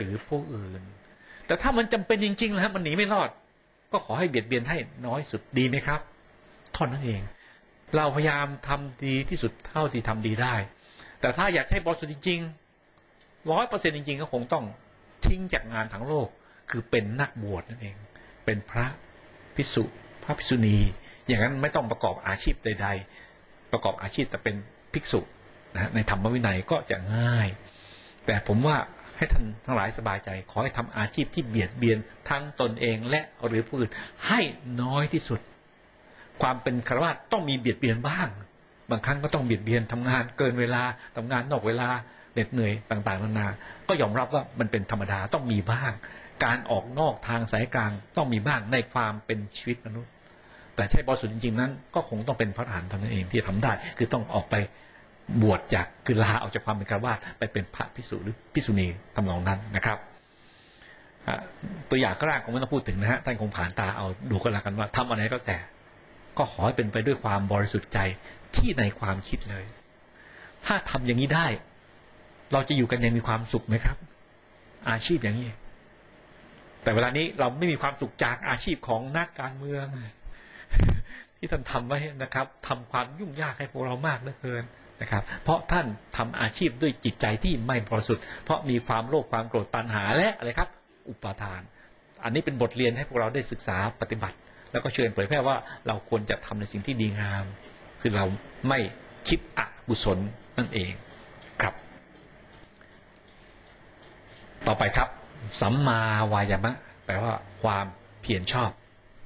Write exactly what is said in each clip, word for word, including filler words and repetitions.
หรือผู้อื่นแต่ถ้ามันจำเป็นจริงๆแล้วมันหนีไม่รอดก็ขอให้เบียดเบียนให้น้อยสุดดีไหมครับเท่านั้นเองเราพยายามทำดีที่สุดเท่าที่ทำดีได้แต่ถ้าอยากให้บริสุทธิ์จริงๆร้อยเปอร์เซ็นต์จริงๆก็คงต้องทิ้งจากงานทั้งโลกคือเป็นนักบวชนั่นเองเป็นพระภิกษุพระภิกษุณีอย่างนั้นไม่ต้องประกอบอาชีพใดๆประกอบอาชีพแต่เป็นภิกษุนะในธรรมวินัยก็จะง่ายแต่ผมว่าให้ท่านทั้งหลายสบายใจขอให้ทำอาชีพที่เบียดเบียนทั้งตนเองและหรือผู้อื่นให้น้อยที่สุดความเป็นฆราวาสต้องมีเบียดเบียนบ้างบางครั้งก็ต้องเบียดเบียนทำงานเกินเวลาทำงานนอกเวลาเหน็ดเหนื่อยต่างๆนานาก็ยอมรับว่ามันเป็นธรรมดาต้องมีบ้างการออกนอกทางสายกลางต้องมีบ้างในความเป็นชีวิตมนุษย์แต่ใช่บริสุทธิ์จริงๆนั้นก็คงต้องเป็นพระอรหันต์เท่านั้นเองที่ทำได้คือต้องออกไปบวชจากคือลาออกจากความเป็นฆราวาสไปเป็นพระภิกษุหรือภิกษุณีทำนองนั้นนะครับตัวอย่างก็แรกคงไม่ต้องพูดถึงนะฮะท่านคงผ่านตาเอาดูกันละกันว่าทำอะไรก็แต่ก็ขอให้เป็นไปด้วยความบริสุทธิ์ใจที่ในความคิดเลยถ้าทำอย่างนี้ได้เราจะอยู่กันยังมีความสุขไหมครับอาชีพอย่างนี้แต่เวลานี้เราไม่มีความสุขจากอาชีพของนักการเมืองที่ท่านทำไว้นะครับทำความยุ่งยากให้พวกเรามากเหลือเกินนะครับเพราะท่านทำอาชีพด้วยจิตใจที่ไม่บริสุทธิ์เพราะมีความโลภความโกรธตัณหาและอะไรครับอุปาทานอันนี้เป็นบทเรียนให้พวกเราได้ศึกษาปฏิบัติแล้วก็เชิญเผยแพร่ว่าเราควรจะทำในสิ่งที่ดีงามคือเราไม่คิดอกุศลนั่นเองครับต่อไปครับสัมมาวายามะแปลว่าความเพียรชอบ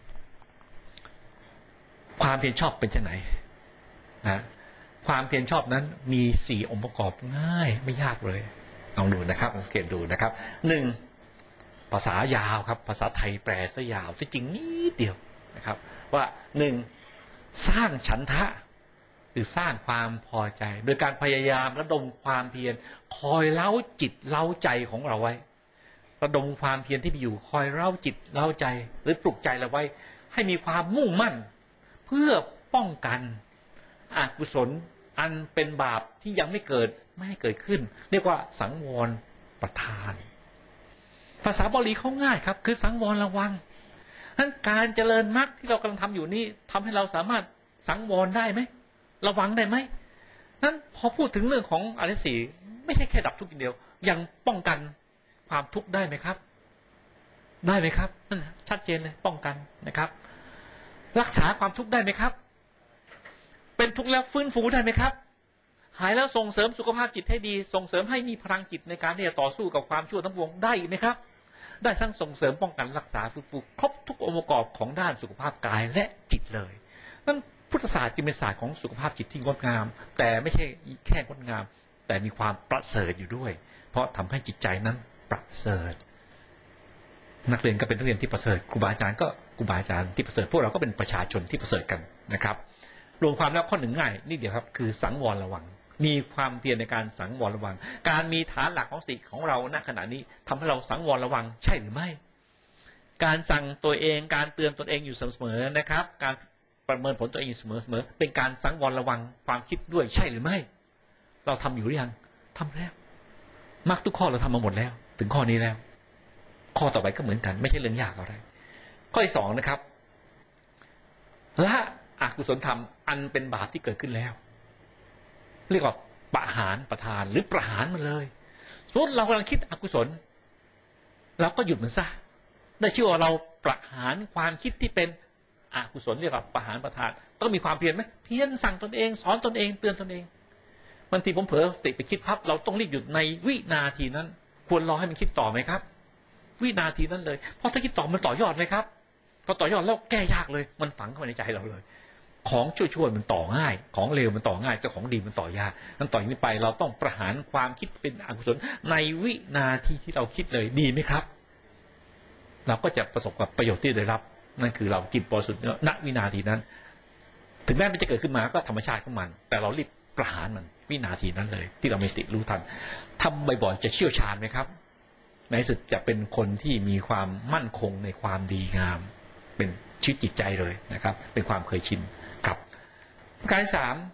ความเพียรชอบเป็นเช่นไหนนะความเพียรชอบนั้นมีสี่องค์ประกอบง่ายไม่ยากเลยลองดูนะครับสังเกตดูนะครับหนึ่งภาษายาวครับภาษาไทยแปลซะยาวที่จริงนิดเดียวนะครับว่าหนึ่งสร้างฉันทะหรือสร้างความพอใจโดยการพยายามระดมความเพียรคอยเล้าจิตเล้าใจของเราไว้ระดมความเพียรที่มีอยู่คอยเล้าจิตเล้าใจหรือปลุกใจเราไว้ให้มีความมุ่งมั่นเพื่อป้องกันอกุศลอันเป็นบาปที่ยังไม่เกิดไม่ให้เกิดขึ้นเรียกว่าสังวรประทานภาษาบาลีเขาง่ายครับคือสังวรระวังนั้นการเจริญมรรคที่เรากำลังทำอยู่นี้ทำให้เราสามารถสังวรได้ไหมระวังได้ไหมนั้นพอพูดถึงเรื่องของอริยสีไม่ใช่แค่ดับทุกข์อย่างเดียวยังป้องกันความทุกข์ได้ไหมครับได้ไหมครับนั่นชัดเจนเลยป้องกันนะครับรักษาความทุกข์ได้ไหมครับเป็นทุกข์แล้วฟื้นฟูได้ไหมครับหายแล้วส่งเสริมสุขภาพจิตให้ดีส่งเสริมให้มีพลังจิตในการที่จะต่อสู้กับความชั่วทั้งปวงได้ไหมครับได้ทั้งส่งเสริมป้องกันรักษาฟื้นฟูครบทุกองค์ประกอบของด้านสุขภาพกายและจิตเลยนั่นพุทธศาสตร์จึงเป็นศาสตร์ของสุขภาพจิตที่งดงามแต่ไม่ใช่แค่งดงามแต่มีความประเสริฐอยู่ด้วยเพราะทำให้จิตใจนั้นประเสริฐนักเรียนก็เป็นนักเรียนที่ประเสริฐครูบาอาจารย์ก็ครูบาอาจารย์ที่ประเสริฐพวกเราก็เป็นประชาชนที่ประเสริฐกันนะครับรวมความแล้วข้อหนึ่งง่ายนี่เดียวครับคือสังวรระวังมีความเพียรในการสังวรระวังการมีฐานหลักของสติของเราณขณะนี้ทำให้เราสังวรระวังใช่หรือไม่การสั่งตัวเองการเตือนตนเองอยู่เสมอนะครับการประเมินผลตัวเองอยู่เสมอๆเป็นการสังวรระวังความคิดด้วยใช่หรือไม่เราทำอยู่หรือยังทำแล้วมรรคทุกข้อเราทำมาหมดแล้วถึงข้อนี้แล้วข้อต่อไปก็เหมือนกันไม่ใช่เรื่องยากอะไรข้อที่สองนะครับละอกุศลธรรมอันเป็นบาปที่เกิดขึ้นแล้วเรียกว่าประหารประทานหรือประหารมันเลยสมมติเรากำลังคิดอกุศลเราก็หยุดมันซะได้ชื่อว่าเราประหารความคิดที่เป็นอกุศลเรียกว่าประหารประทานต้องมีความเพียรไหมเพียรสั่งตนเองสอนตนเองเตือนตนเองบางทีผมเผลอสติไปคิดพับเราต้องรีบหยุดในวินาทีนั้นควรรอให้มันคิดต่อไหมครับวินาทีนั้นเลยเพราะถ้าคิดต่อมันต่อยอดไหมครับพอต่อยอดแล้วแก้ยากเลยมันฝังเข้ามาในใจเราเลยของชั่วๆมันต่อง่ายของเลวมันต่อง่ายแต่ของดีมันต่อยากนั้นต่อจากนี้ไปเราต้องประหารความคิดเป็นอกุศลในวินาทีที่เราคิดเลยดีไหมครับเราก็จะประสบกับประโยชน์ที่ได้รับนั่นคือเรากินบริสุทธิ์ณวินาทีนั้นถึงแม้มันจะเกิดขึ้นมาก็ธรรมชาติของมันแต่เรารีบประหารมันวินาทีนั้นเลยที่เรามีสติรู้ทันทำบ่อยๆจะเชี่ยวชาญไหมครับในสุดจะเป็นคนที่มีความมั่นคงในความดีงามเป็นชีวิตจิตใจเลยนะครับเป็นความเคยชินครับประการที่สาม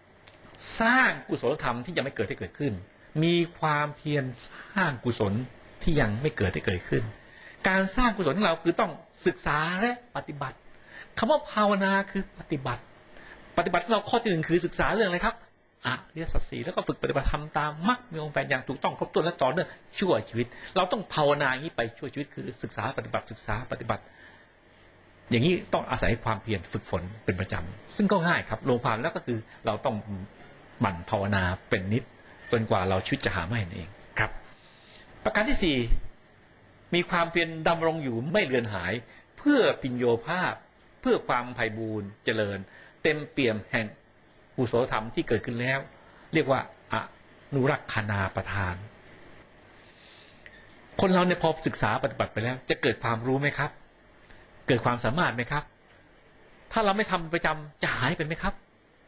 สร้างกุศลธรรมที่ยังไม่เกิดให้เกิดขึ้นมีความเพียรสร้างกุศลที่ยังไม่เกิดได้เกิดขึ้นการสร้างกุศลของเราคือต้องศึกษาและปฏิบัติคำว่าภาวนาคือปฏิบัติปฏิบัติเราข้อที่หนึ่งคือศึกษาเรื่องอะไรครับอริยสัจสี่แล้วก็ฝึกปฏิบัติธรรมตามมรรคมีองค์แปดอย่างถูกต้องครบถ้วนและต่อเนื่องชั่วชีวิตเราต้องภาวนาอย่างนี้ไปชั่วชีวิตคือศึกษาปฏิบัติศึกษาปฏิบัติอย่างนี้ต้องอาศัยความเพียรฝึกฝนเป็นประจำซึ่งก็ง่ายครับรวมความแล้วก็คือเราต้องหมั่นภาวนาเป็นนิดจนกว่าเราชีวิตจะหาไม่เองครับประการที่สี่มีความเพียรดำรงอยู่ไม่เลือนหายเพื่อปิญโยภาพเพื่อความไพบูรย์เจริญเต็มเปี่ยมแห่งกุศลธรรมที่เกิดขึ้นแล้วเรียกว่าอนุรักษณาประทานคนเราเนี่ยพอศึกษาปฏิบัติไปแล้วจะเกิดความรู้ไหมครับเกิดความสามารถไหมครับถ้าเราไม่ทำประจำจะหายไปไหมครับ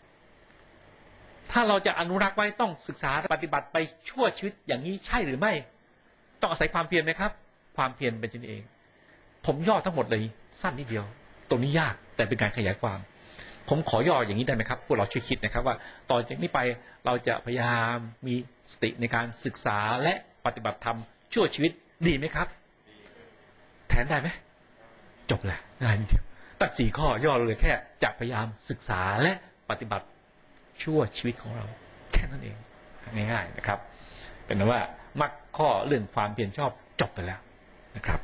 ถ้าเราจะอนุรักษ์ไว้ต้องศึกษาปฏิบัติไปชั่วชีวิตอย่างนี้ใช่หรือไม่ต้องอาศัยความเพียรไหมครับความเพียรเป็นชิ้นเองผมย่อทั้งหมดเลยสั้นนิดเดียวตรงนี้ยากแต่เป็นการขยายความผมขอย่ออย่างนี้ได้ไหมครับพวกเราช่วยคิดนะครับว่าต่อจากนี้ไปเราจะพยายามมีสติในการศึกษาและปฏิบัติธรรมชั่วชีวิตดีไหมครับแทนได้ไหมจบแล้วง่ายนิดเดียวตัดสี่ข้อย่อเลยแค่จะพยายามศึกษาและปฏิบัติชั่วชีวิตของเราแค่นั้นเองง่ายๆนะครับเป็นว่ามรรคข้อเรื่องความเพียรชอบจบไปแล้วนะครับ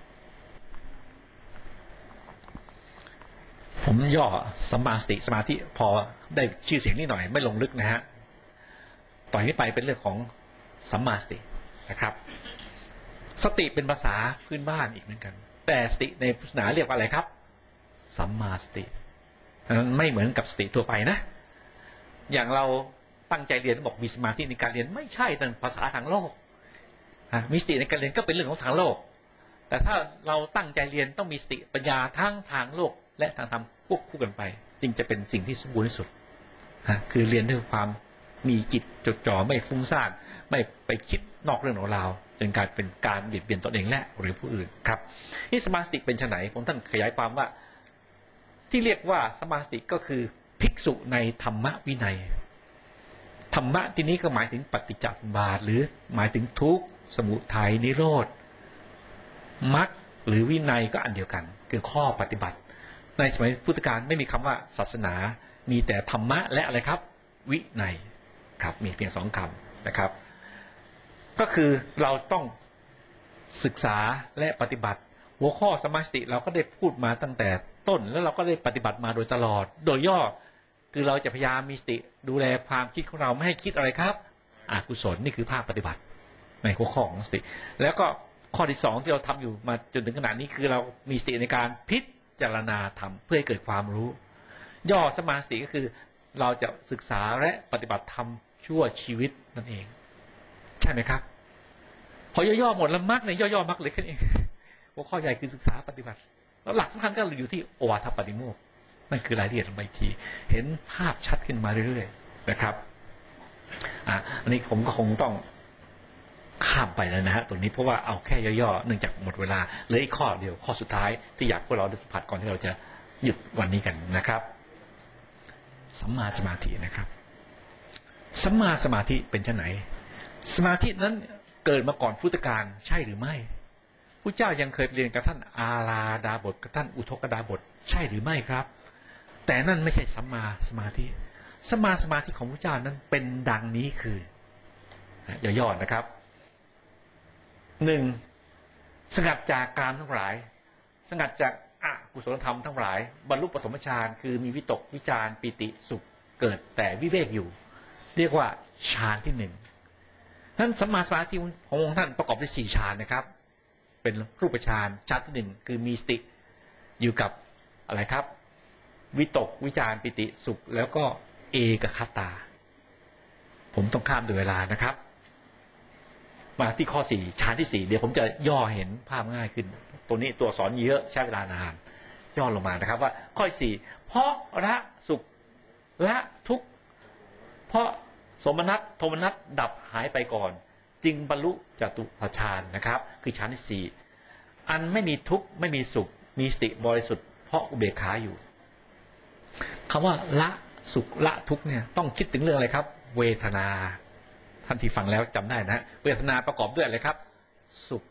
ผมย่อสัมมาสติสมาธิพอได้ชื่อเสียงนิดหน่อยไม่ลงลึกนะฮะต่อนี้ไปเป็นเรื่องของสัมมาสตินะครับสติเป็นภาษาพื้นบ้านอีกเหมือนกันแต่สติในพุทธศาสนาเรียกว่าอะไรครับสัมมาสตินั้นไม่เหมือนกับสติทั่วไปนะอย่างเราตั้งใจเรียนบอกมีสมาธิในการเรียนไม่ใช่นั่นภาษาทางโลกมีสติในการเรียนก็เป็นเรื่องของทางโลกแต่ถ้าเราตั้งใจเรียนต้องมีสติปัญญาทั้งทางโลกและทางธรรมควบคู่กันไปจึงจะเป็นสิ่งที่สมบูรณ์ที่สุดคือเรียนด้วยความมีจิตจดจ่อไม่ฟุ้งซ่านไม่ไปคิดนอกเรื่องของเราจนกลายเป็นการเบียดเบียนตนเองและหรือผู้อื่นครับที่สมาสติเป็นไฉนผมท่านขยายความว่าที่เรียกว่าสมาสติก็คือภิกษุในธรรมวินัยธรรมะที่นี้ก็หมายถึงปฏิจจสมุปบาทหรือหมายถึงทุกข์สมุทัยนิโรธมรรคหรือวินัยก็อันเดียวกันคือข้อปฏิบัติในสมัยพุทธกาลไม่มีคำว่าศาสนามีแต่ธรรมะและอะไรครับวินัยครับมีเพียงสองคำนะครับก็คือเราต้องศึกษาและปฏิบัติหัวข้อสมาสติเราก็ได้พูดมาตั้งแต่ต้นแล้วเราก็ได้ปฏิบัติมาโดยตลอดโดยย่อคือเราจะพยายามมีสติดูแลความคิดของเราไม่ให้คิดอะไรครับอกุศลนี่คือภาคปฏิบัติในหัวข้อของสติแล้วก็ข้อที่สองที่เราทำอยู่มาจนถึงขนาดนี้คือเรามีสติในการพิจารณาธรรมเพื่อให้เกิดความรู้ย่อสมาสติก็คือเราจะศึกษาและปฏิบัติธรรมชั่วชีวิตนั่นเองใช่ไหมครับพอย่อๆหมดแล้วมรรคในย่อๆมรรคเลยแค่นี้หัวข้อใหญ่คือศึกษาปฏิบัติแล้วหลักสำคัญก็อยู่ที่โอวาทปฏิโมกข์นั่นคือรายละเอียดลงไปทีเห็นภาพชัดขึ้นมาเรื่อยๆนะครับอ่ะอันนี้ผมก็คงต้องข้ามไปแล้วนะฮะตรงนี้เพราะว่าเอาแค่ย่อๆเนื่องจากหมดเวลาเหลืออีกข้อเดียวข้อสุดท้ายที่อยากพวกเราได้สัมผัสก่อนที่เราจะหยุดวันนี้กันนะครับสัมมาสมาธินะครับสัมมาสมาธิเป็นเช่นไหนสมาธินั้นเกิดมาก่อนพุทธกาลใช่หรือไม่พระเจ้ายังเคยเรียนกับท่านอาราดาบทกับท่านอุทกดาบทใช่หรือไม่ครับแต่นั่นไม่ใช่สัมมาสมาธิสัมมาสมาธิของพระเจ้านั้นเป็นดังนี้คือย่อๆนะครับหนึ่งสงัดจากกามทั้งหลายสงัดจากอกุศลธรรมทั้งหลายบรรลุปฐมฌานคือมีวิตกวิจารปิติสุขเกิดแต่วิเวกอยู่เรียกว่าฌานที่หนึ่งนั้นสัมมาสมาธิขององค์ท่านประกอบด้วยสี่ฌานนะครับเป็นรูปฌานฌานที่หนึ่งคือมีสติอยู่กับอะไรครับวิตกวิจารปิติสุขแล้วก็เอกคตาผมต้องข้ามด้วยเวลานะครับมาที่ข้อสี่ฌานที่สี่เดี๋ยวผมจะย่อเห็นภาพง่ายขึ้นตัวนี้ตัวสอนเยอะใช้เวลานานย่อลงมานะครับว่าข้อสี่เพราะละสุขละทุกข์เพราะสมนัตโทมนัตดับหายไปก่อนจึงบรรลุจตุตฌานนะครับคือฌานที่สี่อันไม่มีทุกข์ไม่มีสุขมีสติบริสุทธิ์เพราะอุเบกขาอยู่คำว่าละสุขละทุกข์เนี่ยต้องคิดถึงเรื่องอะไรครับเวทนาท่านที่ฟังแล้วจำได้นะเวทนาประกอบด้วยอะไรครับสุข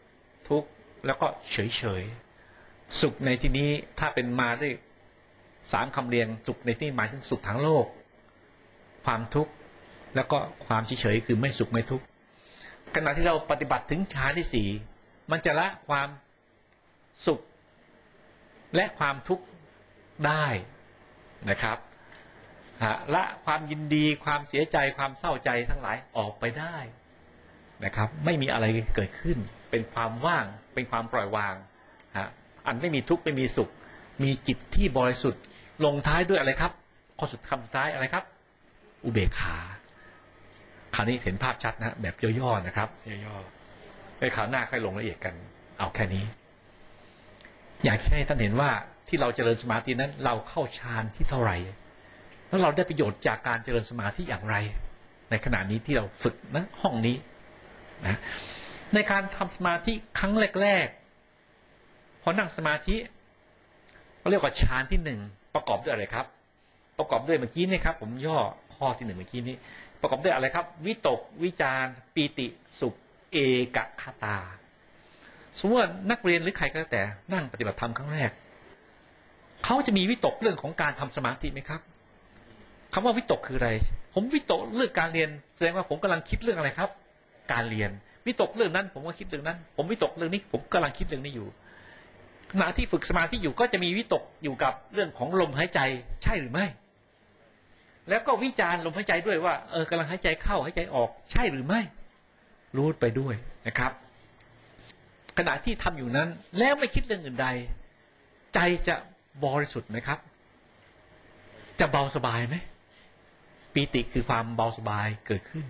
ทุกข์แล้วก็เฉยเฉยสุขในที่นี้ถ้าเป็นมาด้วยสามคำเรียงสุขในที่หมายถึงสุขทางโลกความทุกข์แล้วก็ความเฉยเฉยคือไม่สุขไม่ทุกข์ขณะที่เราปฏิบัติถึงฌานที่สี่มันจะละความสุขและความทุกข์ได้นะครับละความยินดีความเสียใจความเศร้าใจทั้งหลายออกไปได้นะครับไม่มีอะไรเกิดขึ้นเป็นความว่างเป็นความปล่อยวางฮะอันไม่มีทุกข์ไม่มีสุขมีจิตที่บริสุทธิ์ลงท้ายด้วยอะไรครับข้อสุดคำสุดท้ายอะไรครับอุเบกขาคราวนี้เห็นภาพชัดนะแบบย่อๆนะครับย่อๆในคราวหน้าค่อยลงละเอียดกันเอาแค่นี้อยากให้ท่านเห็นว่าที่เราเจริญสมาธินั้นเราเข้าฌานที่เท่าไหร่แล้วเราได้ประโยชน์จากการเจริญสมาธิอย่างไรในขณะนี้ที่เราฝึกนะห้องนี้นะในการทำสมาธิครั้งแรกๆพอนั่งสมาธิเขาเรียกว่าฌานที่หนึ่งประกอบด้วยอะไรครับประกอบด้วยเมื่อกี้นี่ครับผมย่อข้อที่หนึ่งเมื่อกี้นี้ประกอบด้วยอะไรครับวิตกวิจารปีติสุขเอกคตาสมมติว่านักเรียนหรือใครก็แล้วแต่นั่งปฏิบัติธรรมครั้งแรกเขาจะมีวิตกเรื่องของการทำสมาธิไหมครับคำว่าวิตกคืออะไรผมวิตกเรื่องการเรียนแสดงว่าผมกำลังคิดเรื่องอะไรครับการเรียนวิตกเรื่องนั้นผมก็คิดเรื่องนั้นผมวิตกเรื่องนี้ผมกำลังคิดเรื่องนี้อยู่ขณะที่ฝึกสมาธิอยู่ก็จะมีวิตกอยู่กับเรื่องของลมหายใจใช่หรือไม่แล้วก็วิจารณ์ลมหายใจด้วยว่าเออกำลังหายใจเข้าหายใจออกใช่หรือไม่รู้ไปด้วยนะครับขณะที่ทำอยู่นั้นแล้วไม่คิดเรื่องอื่นใดใจจะบริสุทธิ์ไหมครับจะเบาสบายไหมปีติคือความเบาสบายเกิดขึ้น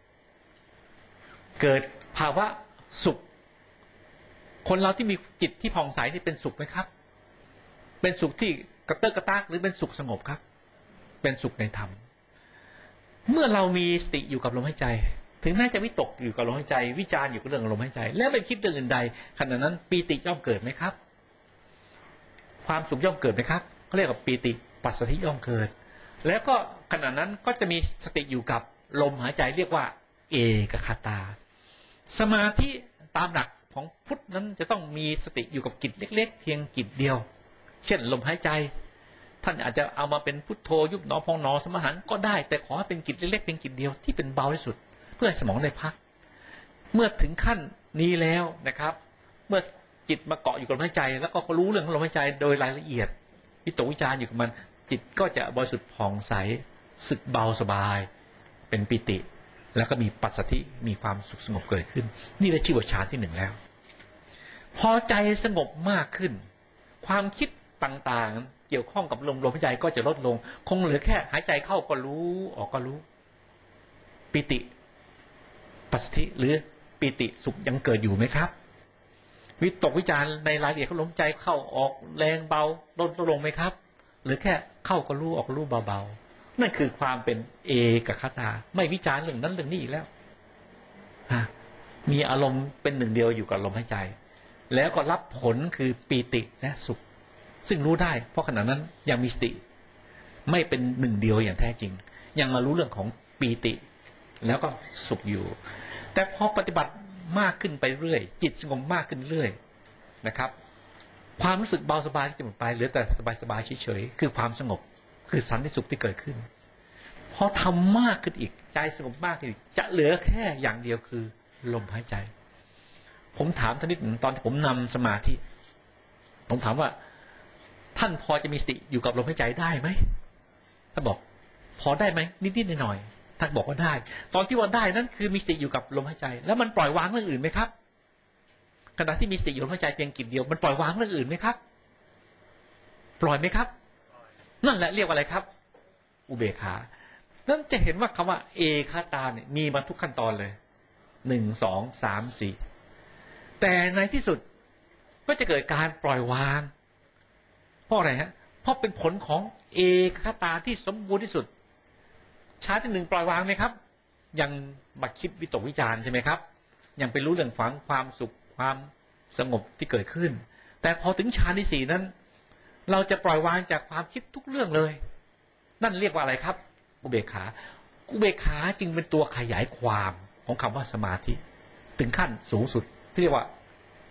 เกิดภาวะสุขคนเราที่มีจิตที่ผ่องใสนี่เป็นสุขไหมครับเป็นสุขที่กระเตอะกระตากหรือเป็นสุขสงบครับเป็นสุขในธรรมเมื่อเรามีสติอยู่กับลมหายใจถึงแม้จะวิตกอยู่กับลมหายใจวิจารณ์อยู่กับเรื่องลมหายใจแล้วไม่คิดเรื่องอื่นใดขณะนั้นปีติย่อมเกิดไหมครับความสุขย่อมเกิดไหมครับเขาเรียกว่าปีติปัสสธิย่อมเกิดแล้วก็ขณะนั้นก็จะมีสติอยู่กับลมหายใจเรียกว่าเอกคตาสมาธิตามหลักของพุทธนั้นจะต้องมีสติอยู่กับกิจเล็กๆเพียงกิจเดียวเช่นลมหายใจท่านอาจจะเอามาเป็นพุทโธยุบหนอพองหนอสมหันก็ได้แต่ขอให้เป็นกิจเล็กๆเพียงกิจเดียวที่เป็นเบาที่สุดเพื่อให้สมองได้พักเมื่อถึงขั้นนี้แล้วนะครับเมื่อจิตมาเกาะอยู่กับลมหายใจแล้วก็รู้เรื่องของลมหายใจโดยรายละเอียดวิตกวิจารอยู่กับมันจิตก็จะบริสุทธิ์ผ่องใสสึกเบาสบายเป็นปิติแล้วก็มีปัสสธิมีความสุขสงบเกิดขึ้นนี่ได้ชื่อว่าฌานที่หนึ่งแล้วพอใจสงบมากขึ้นความคิดต่างๆเกี่ยวข้องกับลมลมหายใจก็จะลดลงคงเหลือแค่หายใจเข้าก็รู้ออกก็รู้ปิติปัสสธิหรือปิติสุขยังเกิดอยู่ไหมครับวิตกวิจารในรายละเอียดของลมใจเข้าออกแรงเบาลดลงไหมครับหรือแค่เข้าก็รู้ออกก็รู้เบาๆนั่นคือความเป็นเอกคตาไม่วิจารเรื่องนั้นเรื่องนี้อีกแล้วมีอารมณ์เป็นหนึ่งเดียวอยู่กับลมหายใจแล้วก็รับผลคือปีติและสุขซึ่งรู้ได้เพราะขณะนั้นยังมีสติไม่เป็นหนึ่งเดียวอย่างแท้จริงยังมารู้เรื่องของปีติแล้วก็สุขอยู่แต่พอปฏิบัติมากขึ้นไปเรื่อยจิตสงบมากขึ้นเรื่อยนะครับความรู้สึกเบาสบายจะหมดไปเหลือแต่สบายๆเฉยๆคือความสงบคือสันติสุขที่เกิดขึ้นพอทำมากขึ้นอีกใจสงบมากขึ้นอีกจะเหลือแค่อย่างเดียวคือลมหายใจผมถามท่านนิดหนึ่งตอนที่ผมนำสมาธิผมถามว่าท่านพอจะมีสติอยู่กับลมหายใจได้ไหมท่านบอกพอได้ไหมนิดๆหน่อยๆท่านบอกว่าได้ตอนที่ว่าได้นั่นคือมีสติอยู่กับลมหายใจแล้วมันปล่อยวางเรื่องอื่นไหมครับขณะที่มีสติอยู่ลมหายใจเพียงกิจเดียวมันปล่อยวางเรื่องอื่นไหมครับปล่อยไหมครับนั่นแหละเรียกว่าอะไรครับอุเบกขานั่นจะเห็นว่าคำว่าเอคตาเนี่ยมีมาทุกขั้นตอนเลยหนึ่งสองสามสี่แต่ในที่สุดก็จะเกิดการปล่อยวางเพราะอะไรฮะเพราะเป็นผลของเอกคตาที่สมบูรณ์ที่สุดชาติที่หนึ่งปล่อยวางไหมครับยังมาคิดวิตกวิจารใช่ไหมครับยังไปรู้เรื่องฝังความสุขความสงบที่เกิดขึ้นแต่พอถึงฌานที่สี่นั้นเราจะปล่อยวางจากความคิดทุกเรื่องเลยนั่นเรียกว่าอะไรครับอุเบกขาอุเบกขาจึงเป็นตัวขยายความของคำว่าสมาธิถึงขั้นสูงสุดที่เรียกว่า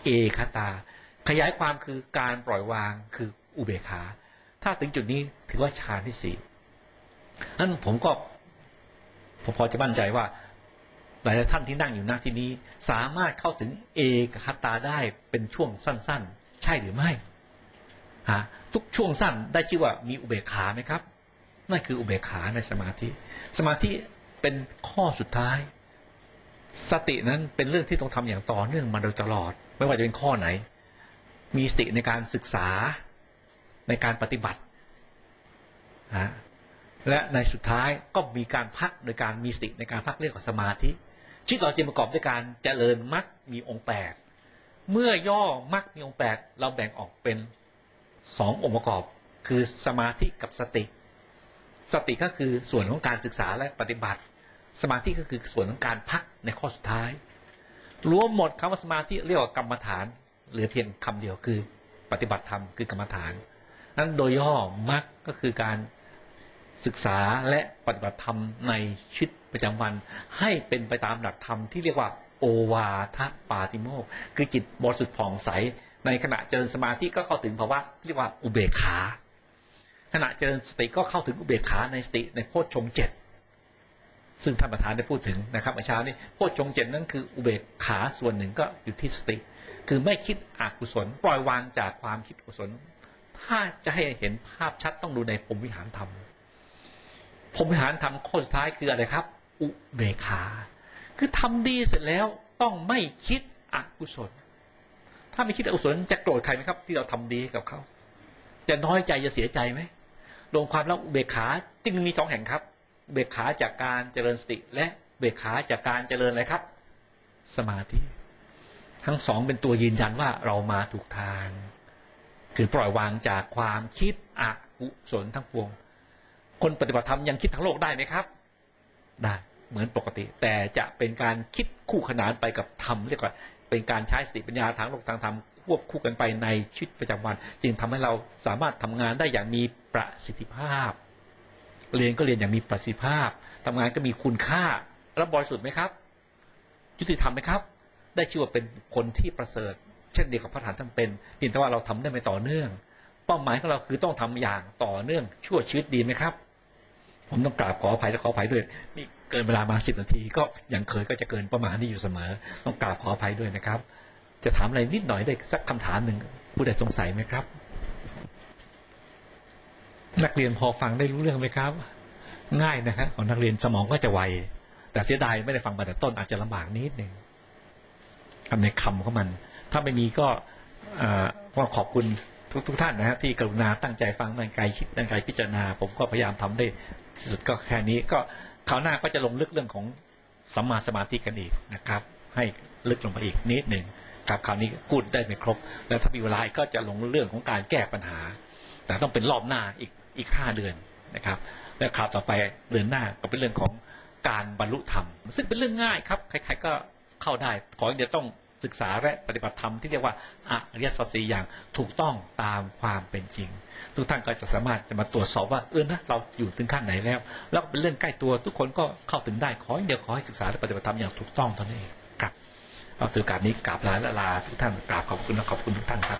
เอคตาขยายความคือการปล่อยวางคืออุเบกขาถ้าถึงจุดนี้ถือว่าฌานที่สี่นั้นผมก็ผมพอจะมั่นใจว่าหลายท่านที่นั่งอยู่ณที่นี้สามารถเข้าถึงเอกคตาได้เป็นช่วงสั้นๆใช่หรือไม่ฮะทุกช่วงสั้นได้ชื่อว่ามีอุเบกขาไหมครับนั่นคืออุเบกขาในสมาธิสมาธิเป็นข้อสุดท้ายสตินั้นเป็นเรื่องที่ต้องทำอย่างต่อเนื่องมาโดยตลอดไม่ว่าจะเป็นข้อไหนมีสติในการศึกษาในการปฏิบัตินะและในสุดท้ายก็มีการพักโดยการมีสติในการพักเรื่องของสมาธิชีวิตเราจะประกอบด้วยการเจริญมรรคมีองค์แปดเมื่อย่อมรรคมีองค์แปดเราแบ่งออกเป็นสององค์ประกอบคือสมาธิกับสติสติก็คือส่วนของการศึกษาและปฏิบัติสมาธิก็คือส่วนของการพักในข้อสุดท้ายรวมหมดคำว่าสมาธิเรียกว่ากรรมฐานเหลือเพียงคำเดียวคือปฏิบัติธรรมคือกรรมฐานนั้นโดยย่อมรรคก็คือการศึกษาและปฏิบัติธรรมในชีวิตประจำวันให้เป็นไปตามหลักธรรมที่เรียกว่าโอวาทปาติโมกข์คือจิตบริสุทธิ์ผ่องใสในขณะเจริญสมาธิก็เข้าถึงภาวะเรียกว่าอุเบกขาขณะเจริญสติก็เข้าถึงอุเบกขาในสติในโพชฌงค์เจ็ดซึ่งท่านประธานได้พูดถึงนะครับเมื่อเช้านี้โพชฌงค์เจ็ดนั้นคืออุเบกขาส่วนหนึ่งก็อยู่ที่สติคือไม่คิดอกุศลปล่อยวางจากความคิดกุศลถ้าจะให้เห็นภาพชัดต้องดูในพรหมวิหารธรรมพรหมวิหารธรรมข้อสุดท้ายคืออะไรครับอุเบกขาคือทำดีเสร็จแล้วต้องไม่คิดอกุศลถ้าไม่คิดอกุศลจะโกรธใครไหมครับที่เราทำดีกับเขาจะน้อยใจจะเสียใจไหมรวมความแล้วอุเบกขาจึงมีสองแห่งครับอุเบกขาจากการเจริญสติและอุเบกขาจากการเจริญอะไรครับสมาธิทั้งสองเป็นตัวยืนยันว่าเรามาถูกทางคือปล่อยวางจากความคิดอกุศลทั้งปวงคนปฏิบัติธรรมยังคิดทางโลกได้ไหมครับได้เหมือนปกติแต่จะเป็นการคิดคู่ขนานไปกับธรรมเรียกว่าเป็นการใช้สติปัญญาทางโลกทางธรรมควบคู่กันไปในชีวิตประจำวันจึงทำให้เราสามารถทำงานได้อย่างมีประสิทธิภาพเรียนก็เรียนอย่างมีประสิทธิภาพทำงานก็มีคุณค่าและบริสุทธิ์ไหมครับยุติธรรมไหมครับได้ชื่อว่าเป็นคนที่ประเสริฐเช่นเดียวกับพระฐานท่านเป็นเพียงแต่ว่าเราทำได้ไม่ต่อเนื่องเป้าหมายของเราคือต้องทำอย่างต่อเนื่องชั่วชีวิตดีไหมครับผมต้องกราบขออภัยและขออภัยด้วยนี่เกินเวลามาสิบนาทีก็อย่างเคยก็จะเกินประมาณนี้อยู่เสมอต้องกราบขออภัยด้วยนะครับจะถามอะไรนิดหน่อยได้สักคำถามหนึ่งผู้ใดสงสัยไหมครับนักเรียนพอฟังได้รู้เรื่องไหมครับง่ายนะครับของนักเรียนสมองก็จะไวแต่เสียดายไม่ได้ฟังมาแต่ต้นอาจจะลำบากนิดหนึ่งคำในคำของมันถ้าไม่มีก็ก็ขอบคุณทุกทุกท่านนะครับที่กรุณาตั้งใจฟังตั้งใจคิดตั้งใจพิจารณาผมก็พยายามทำได้ที่สุดก็แค่นี้ก็คราวหน้าก็จะลงลึกเรื่องของสัมมาสมาธิกันอีกนะครับให้ลึกลงไปอีกนิดหนึ่งครับคราวนี้พูดได้ไม่ครบแล้วถ้ามีเวลาก็จะลงเรื่องของการแก้ปัญหาแต่ต้องเป็นรอบหน้าอีกอีกห้าเดือนนะครับและคราวต่อไปเดือนหน้าก็เป็นเรื่องของการบรรลุธรรมซึ่งเป็นเรื่องง่ายครับใครๆก็เข้าได้ขออย่างเดียวต้องศึกษาและปฏิบัติธรรมที่เรียกว่าอริยสัจสี่อย่างถูกต้องตามความเป็นจริงทุกท่านก็จะสามารถจะมาตรวจสอบว่าเออนะเราอยู่ถึงขั้นไหนแล้วแล้วเป็นเรื่องใกล้ตัวทุกคนก็เข้าถึงได้ขออย่างเดียวขอให้ศึกษาและปฏิบัติธรรมอย่างถูกต้องเท่านั้นเองครับเอาถือการนี้กราบลาและลาทุกท่านกราบขอบคุณและขอบคุณทุกท่านครับ